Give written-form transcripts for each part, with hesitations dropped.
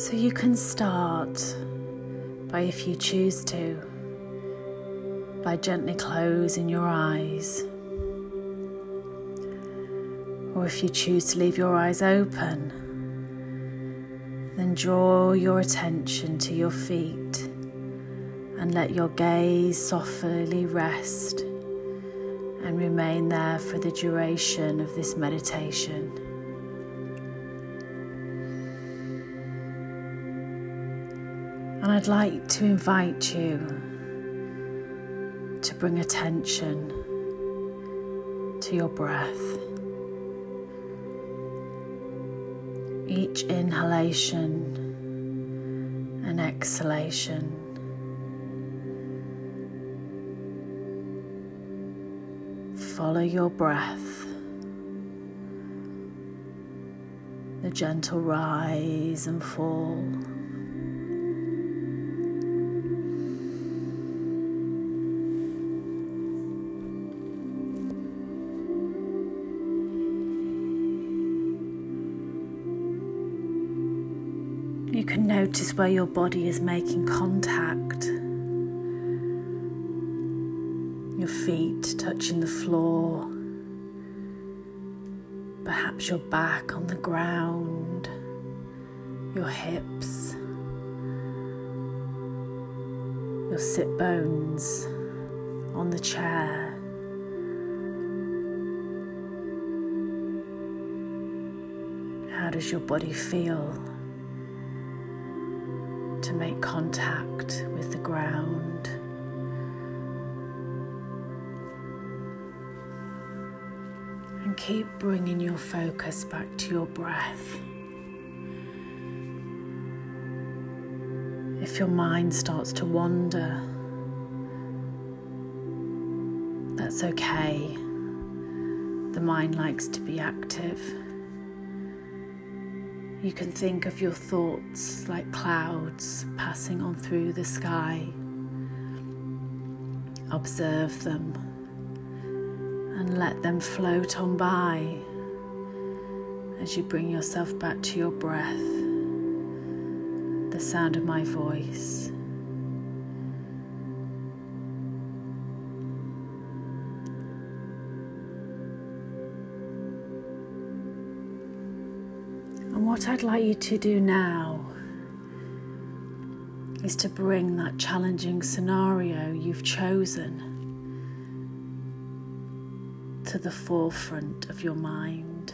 So you can start by, if you choose to, by gently closing your eyes. Or if you choose to leave your eyes open, then draw your attention to your feet and let your gaze softly rest and remain there for the duration of this meditation. And I'd like to invite you to bring attention to your breath. Each inhalation and exhalation follow your breath, the gentle rise and fall. You can notice where your body is making contact. Your feet touching the floor, perhaps your back on the ground, your hips, your sit bones on the chair. How does your body feel to make contact with the ground? And keep bringing your focus back to your breath. If your mind starts to wander, that's okay. The mind likes to be active. You can think of your thoughts like clouds passing on through the sky. Observe them and let them float on by as you bring yourself back to your breath, the sound of my voice. And what I'd like you to do now is to bring that challenging scenario you've chosen to the forefront of your mind.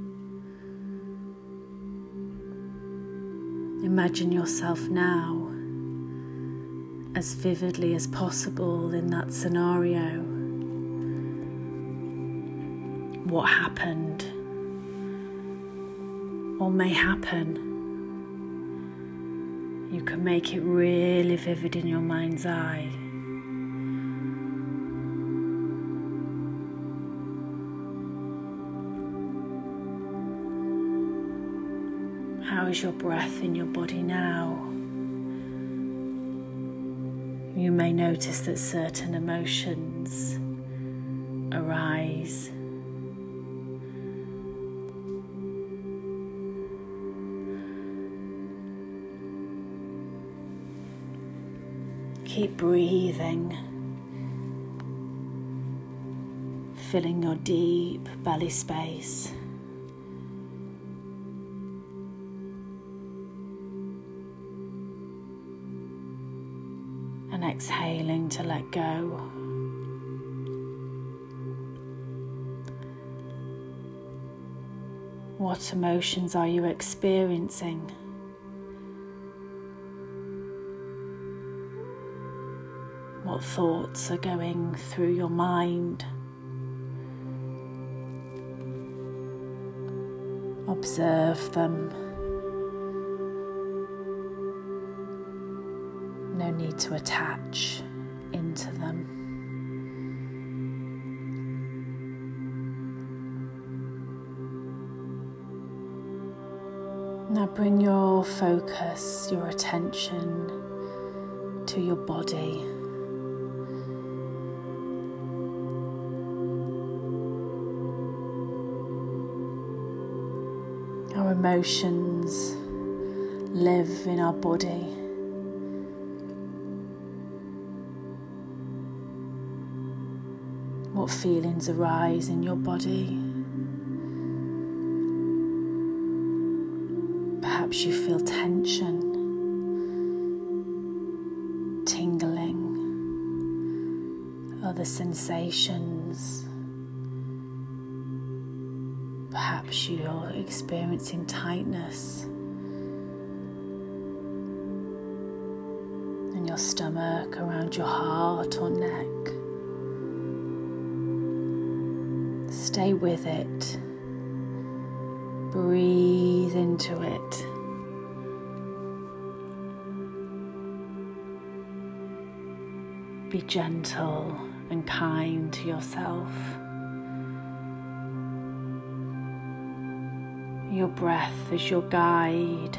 Imagine yourself now as vividly as possible in that scenario. What happened or may happen. You can make it really vivid in your mind's eye. How is your breath in your body now? You may notice that certain emotions arise. Keep breathing, filling your deep belly space. And exhaling to let go. What emotions are you experiencing? What thoughts are going through your mind? Observe them. No need to attach into them. Now bring your focus, your attention to your body. Our emotions live in our body. What feelings arise in your body? Perhaps you feel tension, tingling, other sensations. Perhaps you're experiencing tightness in your stomach, around your heart or neck. Stay with it. Breathe into it. Be gentle and kind to yourself. Your breath is your guide,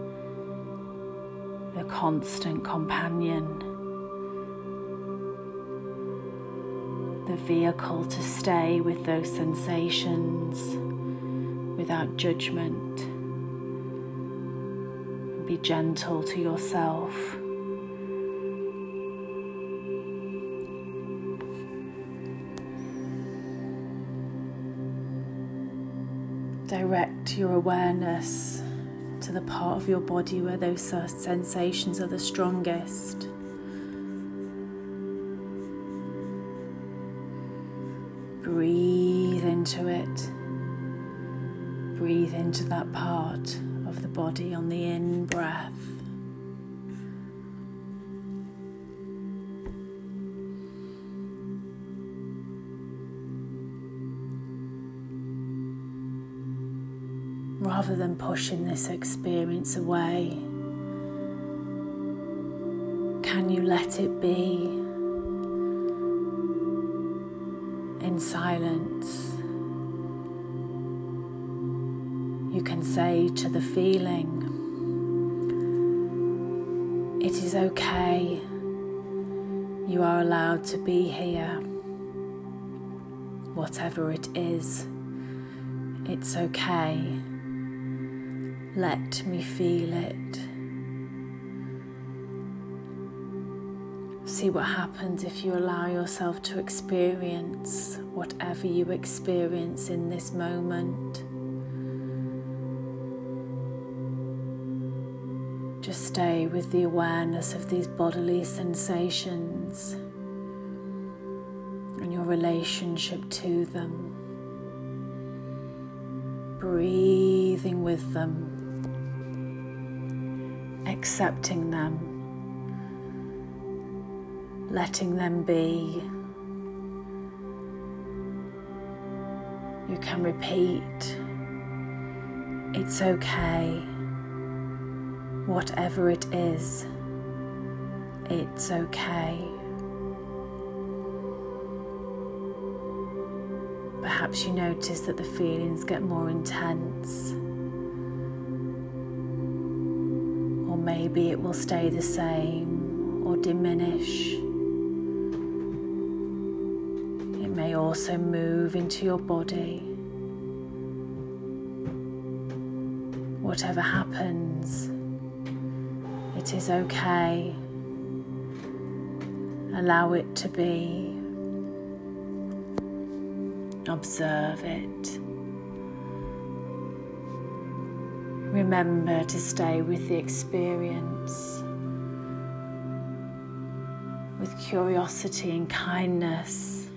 the constant companion, the vehicle to stay with those sensations without judgment. Be gentle to yourself. Direct your awareness to the part of your body where those sensations are the strongest. Breathe into it. Breathe into that part of the body on the in-breath. Rather than pushing this experience away, can you let it be in silence? You can say to the feeling, it is okay, you are allowed to be here. Whatever it is, it's okay. Let me feel it. See what happens if you allow yourself to experience whatever you experience in this moment. Just stay with the awareness of these bodily sensations and your relationship to them. Breathing with them. Accepting them, letting them be. You can repeat, it's okay, whatever it is, it's okay. Perhaps you notice that the feelings get more intense. Maybe it will stay the same or diminish. It may also move into your body. Whatever happens, it is okay. Allow it to be. Observe it. Remember to stay with the experience with curiosity and kindness.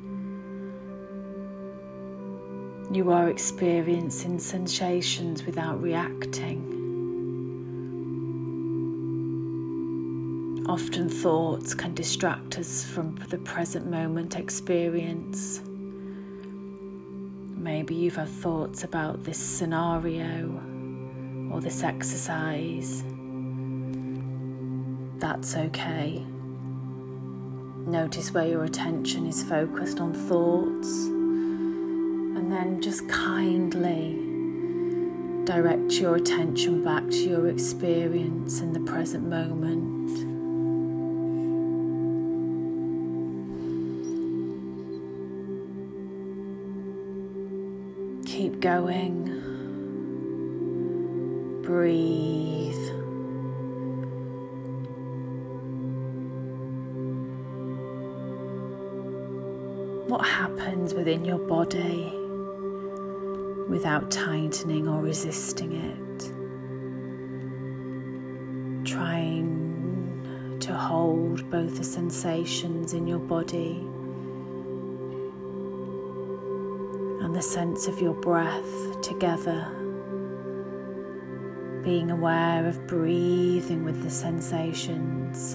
You are experiencing sensations without reacting. Often thoughts can distract us from the present moment experience. Maybe you've had thoughts about this scenario or this exercise. That's okay. Notice where your attention is focused on thoughts, and then just kindly direct your attention back to your experience in the present moment. Keep going. Breathe. what happens within your body without tightening or resisting it. Trying to hold both the sensations in your body and the sense of your breath together. Being aware of breathing with the sensations.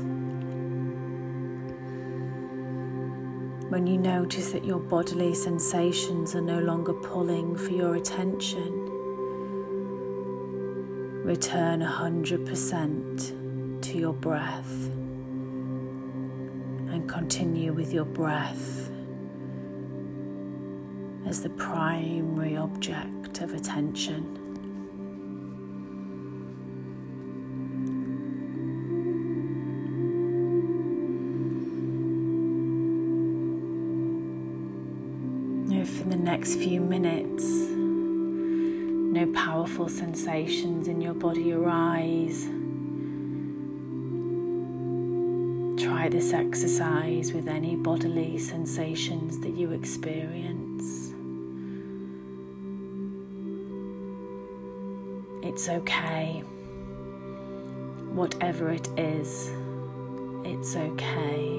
When you notice that your bodily sensations are no longer pulling for your attention, return 100% to your breath and continue with your breath as the primary object of attention. For the next few minutes, no powerful sensations in your body arise. Try this exercise with any bodily sensations that you experience. It's okay. Whatever it is, it's okay.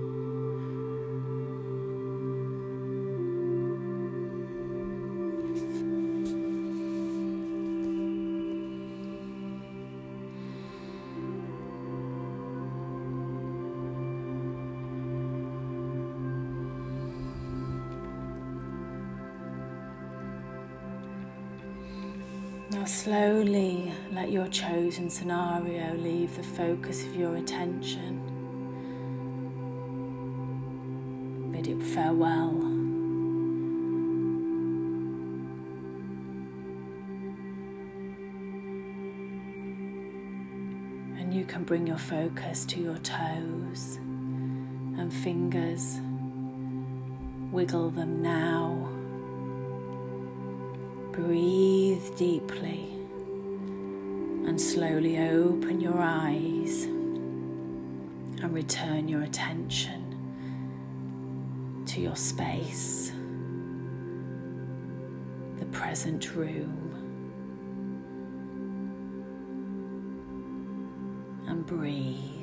Now slowly let your chosen scenario leave the focus of your attention. Bid it farewell. And you can bring your focus to your toes and fingers. Wiggle them now. Breathe deeply and slowly open your eyes and return your attention to your space, the present room, and breathe.